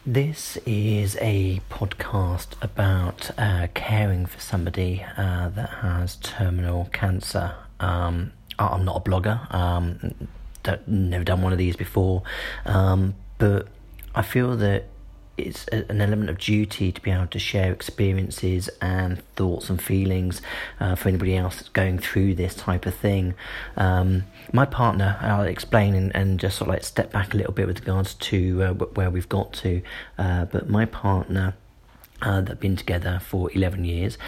This is a podcast about caring for somebody that has terminal cancer. I'm not a blogger, never done one of these before, but I feel that it's an element of duty to be able to share experiences and thoughts and feelings for anybody else that's going through this type of thing. My partner, I'll explain and just sort of like step back a little bit with regards to where we've got to, but my partner, that have been together for 11 years.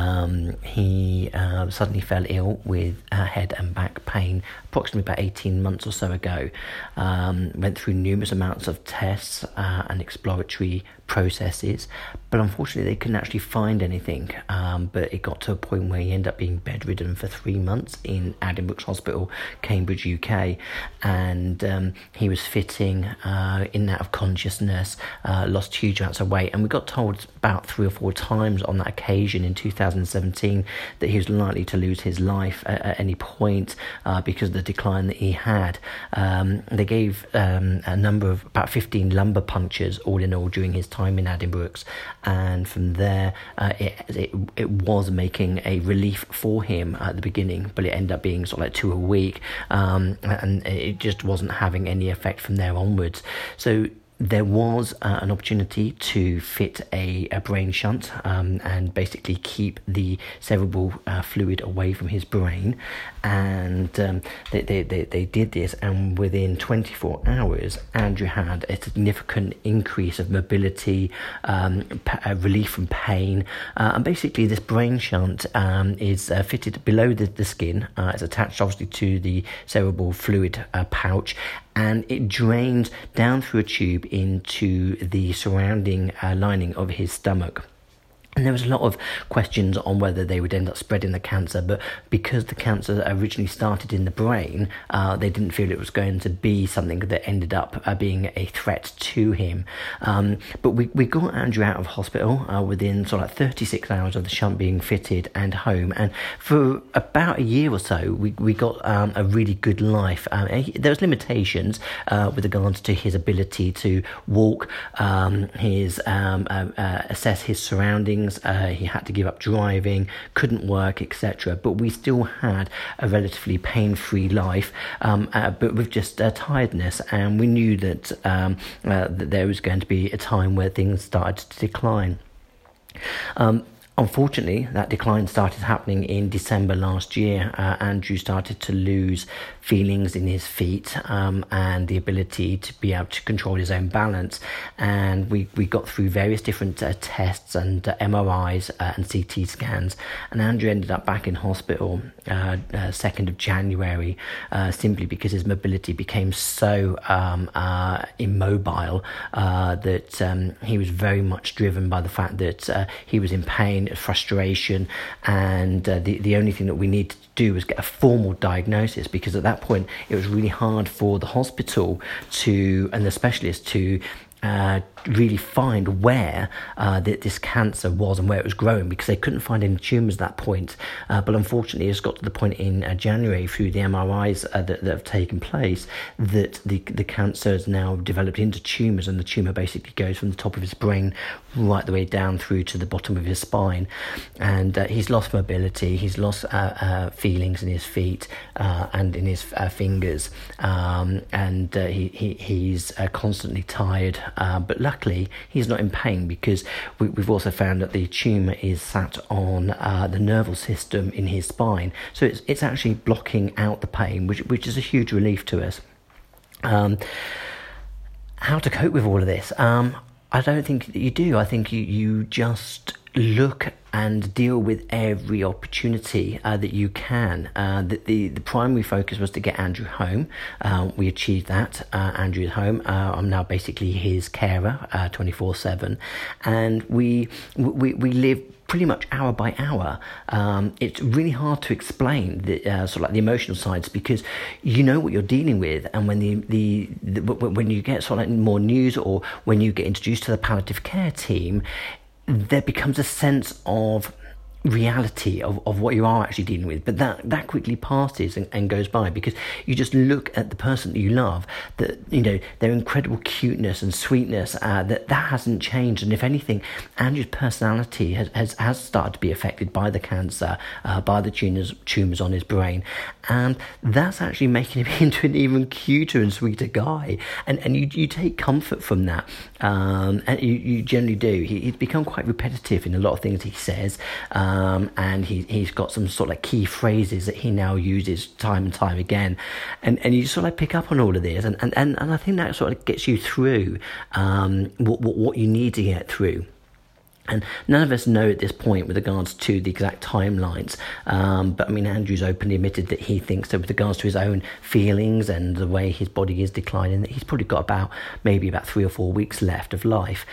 He suddenly fell ill with head and back pain approximately about 18 months or so ago. Went through numerous amounts of tests and exploratory processes, but unfortunately they couldn't actually find anything. But it got to a point where he ended up being bedridden for 3 months in Addenbrooke's Hospital, Cambridge, UK, and he was fitting in and out of consciousness, lost huge amounts of weight, and we got told about 3 or 4 times on that occasion in 2017 that he was likely to lose his life at any point because of the decline that he had. They gave a number of about 15 lumbar punctures all in all during his time in Addenbrooke's, and from there it was making a relief for him at the beginning, but it ended up being sort of like 2 a week, and it just wasn't having any effect from there onwards. So there was an opportunity to fit a brain shunt and basically keep the cerebral fluid away from his brain, and they did this, and within 24 hours Andrew had a significant increase of mobility, relief from pain, and basically this brain shunt is fitted below the skin. It's attached obviously to the cerebral fluid pouch, and it drains down through a tube into the surrounding lining of his stomach. And there was a lot of questions on whether they would end up spreading the cancer, but because the cancer originally started in the brain, they didn't feel it was going to be something that ended up being a threat to him. But we got Andrew out of hospital within sort of like 36 hours of the shunt being fitted and home. And for about a year or so, we got a really good life. There was limitations with regards to his ability to walk, assess his surroundings. He had to give up driving, couldn't work, etc. But we still had a relatively pain-free life, but with just tiredness. And we knew that there was going to be a time where things started to decline. Unfortunately, that decline started happening in December last year. Andrew started to lose feelings in his feet and the ability to be able to control his own balance. And we got through various different tests and MRIs and CT scans. And Andrew ended up back in hospital 2nd of January simply because his mobility became so immobile that he was very much driven by the fact that he was in pain, frustration, and the only thing that we needed to do was get a formal diagnosis, because at that point it was really hard for the hospital and the specialist to really find where this cancer was and where it was growing, because they couldn't find any tumours at that point. But unfortunately, it's got to the point in January through the MRIs that have taken place that the cancer has now developed into tumours, and the tumour basically goes from the top of his brain right the way down through to the bottom of his spine. And he's lost mobility, he's lost feelings in his feet and in his fingers, and he's constantly tired, but luckily he's not in pain, because we've also found that the tumour is sat on the nervous system in his spine, so it's actually blocking out the pain, which is a huge relief to us. How to cope with all of this? I don't think that you do. I think you just look and deal with every opportunity that you can. The primary focus was to get Andrew home. We achieved that. Andrew is home. I'm now basically his carer 24/7, and we live pretty much hour by hour. It's really hard to explain the sort of like the emotional sides, because you know what you're dealing with, and when when you get sort of like more news, or when you get introduced to the palliative care team, there becomes a sense of reality of what you are actually dealing with, but that quickly passes and goes by, because you just look at the person that you love, that, you know, their incredible cuteness and sweetness, that hasn't changed. And if anything, Andrew's personality has started to be affected by the cancer, by the tumours on his brain, and that's actually making him into an even cuter and sweeter guy, and you take comfort from that, and you generally do. He's become quite repetitive in a lot of things he says, and he's got some sort of like key phrases that he now uses time and time again, and you sort of like pick up on all of this, and I think that sort of gets you through what you need to get through. And none of us know at this point with regards to the exact timelines, but I mean, Andrew's openly admitted that he thinks that with regards to his own feelings and the way his body is declining, that he's probably got maybe about 3 or 4 weeks left of life,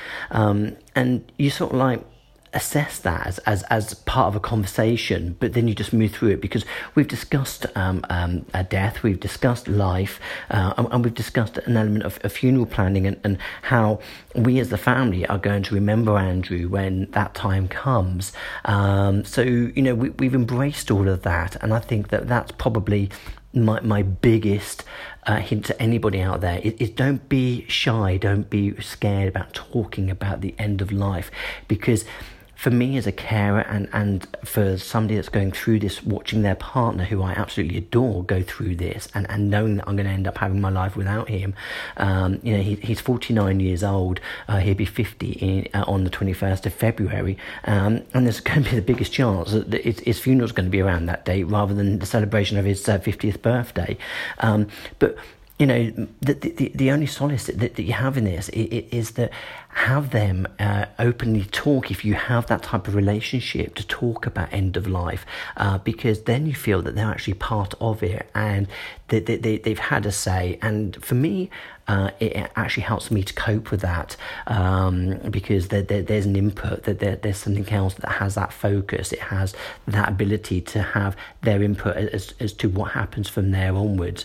and you sort of like assess that as part of a conversation, but then you just move through it, because we've discussed death, we've discussed life, and we've discussed an element of funeral planning, and how we as the family are going to remember Andrew when that time comes. So, you know, we've embraced all of that, and I think that that's probably my biggest hint to anybody out there is don't be shy, don't be scared about talking about the end of life, because for me as a carer, and for somebody that's going through this, watching their partner, who I absolutely adore, go through this, and knowing that I'm going to end up having my life without him. You know, he's 49 years old. He'll be 50 on the 21st of February. And there's going to be the biggest chance that his funeral's going to be around that date rather than the celebration of his 50th birthday. But you know, the only solace that you have in this is that have them openly talk, if you have that type of relationship, to talk about end of life, because then you feel that they're actually part of it, and they've had a say. And for me, it actually helps me to cope with that, because there's an input, that there's something else that has that focus, it has that ability to have their input as to what happens from there onwards.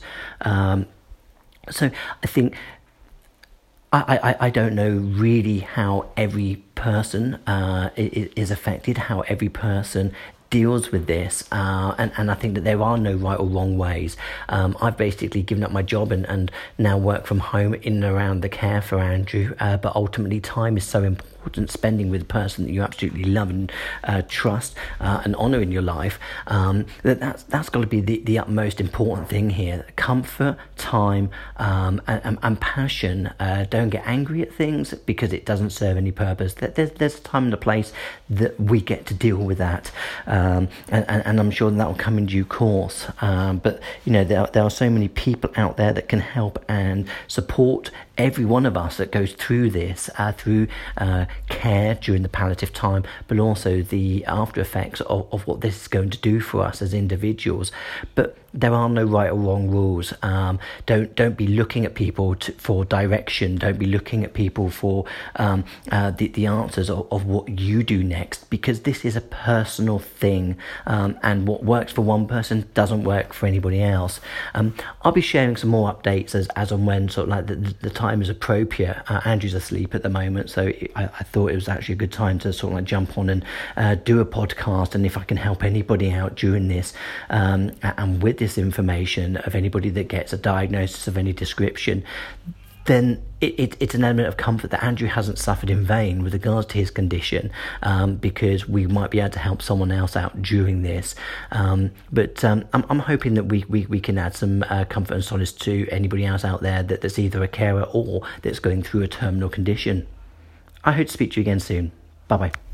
So I think I don't know really how every person is affected, how every person deals with this, and I think that there are no right or wrong ways. I've basically given up my job and now work from home in and around the care for Andrew, but ultimately time is so important, spending with a person that you absolutely love and trust and honour in your life, that's got to be the utmost important thing here. Comfort, time, and passion. Don't get angry at things because it doesn't serve any purpose. There's a time and a place that we get to deal with that, and I'm sure that will come in due course. But you know, there are so many people out there that can help and support every one of us that goes through this, through care during the palliative time, but also the after effects of what this is going to do for us as individuals. But there are no right or wrong rules. Don't be looking at people for direction. Don't be looking at people for the answers of what you do next, because this is a personal thing, and what works for one person doesn't work for anybody else. I'll be sharing some more updates as and when sort of like the time is appropriate. Andrew's asleep at the moment, so I thought it was actually a good time to sort of like jump on and do a podcast, and if I can help anybody out during this, and with this information of anybody that gets a diagnosis of any description, then it's an element of comfort that Andrew hasn't suffered in vain with regards to his condition, because we might be able to help someone else out during this. But I'm hoping that we can add some comfort and solace to anybody else out there that's either a carer or that's going through a terminal condition. I hope to speak to you again soon. Bye-bye.